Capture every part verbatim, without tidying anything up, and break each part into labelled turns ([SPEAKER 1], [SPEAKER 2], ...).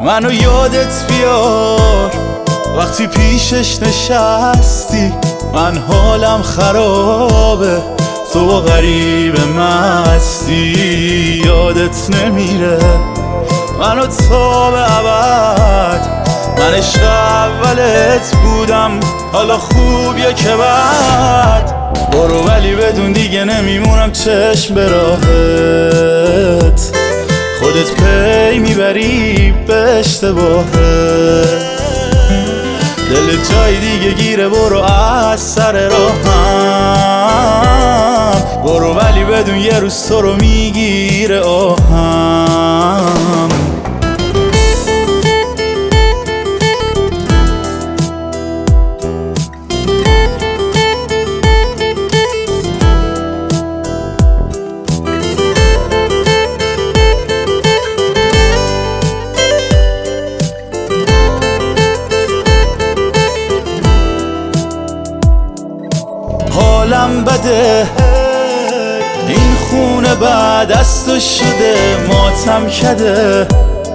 [SPEAKER 1] منو یادت بیار وقتی پیشش نشستی. من حالم خرابه تو با غریبه مستی. یادت نمیره منو تا به ابد، من عشق اولت بودم حالا خوب یا که بد. برو ولی بدون دیگه نمیمونم چشم به راهت، خودت پی میبری به اشتباهت. دل جای دیگه گیره برو از سر راهم. برو ولی بدون یه روز تو رو میگیره آهم. حالم بده این خونه بعد از تو شده ماتم کده.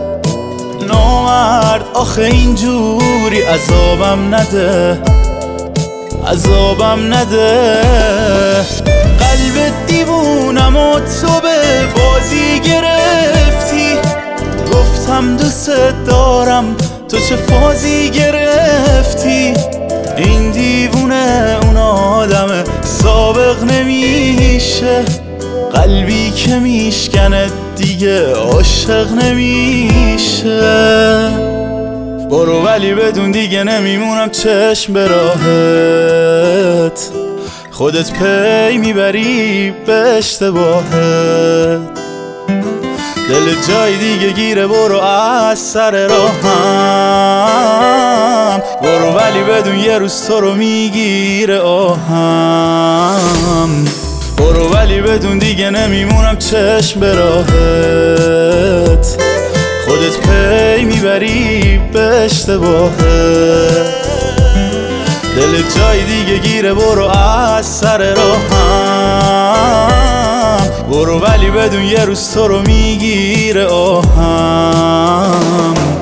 [SPEAKER 1] نامرد آخه اینجوری عذابم نده، عذابم نده. قلب دیوونم و تو به بازی گرفتی. گفتم دوست دارم تو چه فازی گرفتی. این دیوونه اون آدمه سابق نمیشه، قلبی که میشکنه دیگه عاشق نمیشه. برو ولی بدون دیگه نمیمونم چشم به راهت، خودت پی میبری به اشتباهت. دل جای دیگه گیره برو از سر راهم. برو ولی بدون یه روز تو رو میگیره آهم. برو ولی بدون دیگه نمیمونم چشم به راهت، خودت پی میبری به اشتباهت. دل جای دیگه گیره برو از سر راهم. برو ولی بدون یه روز تو رو میگیره آهم.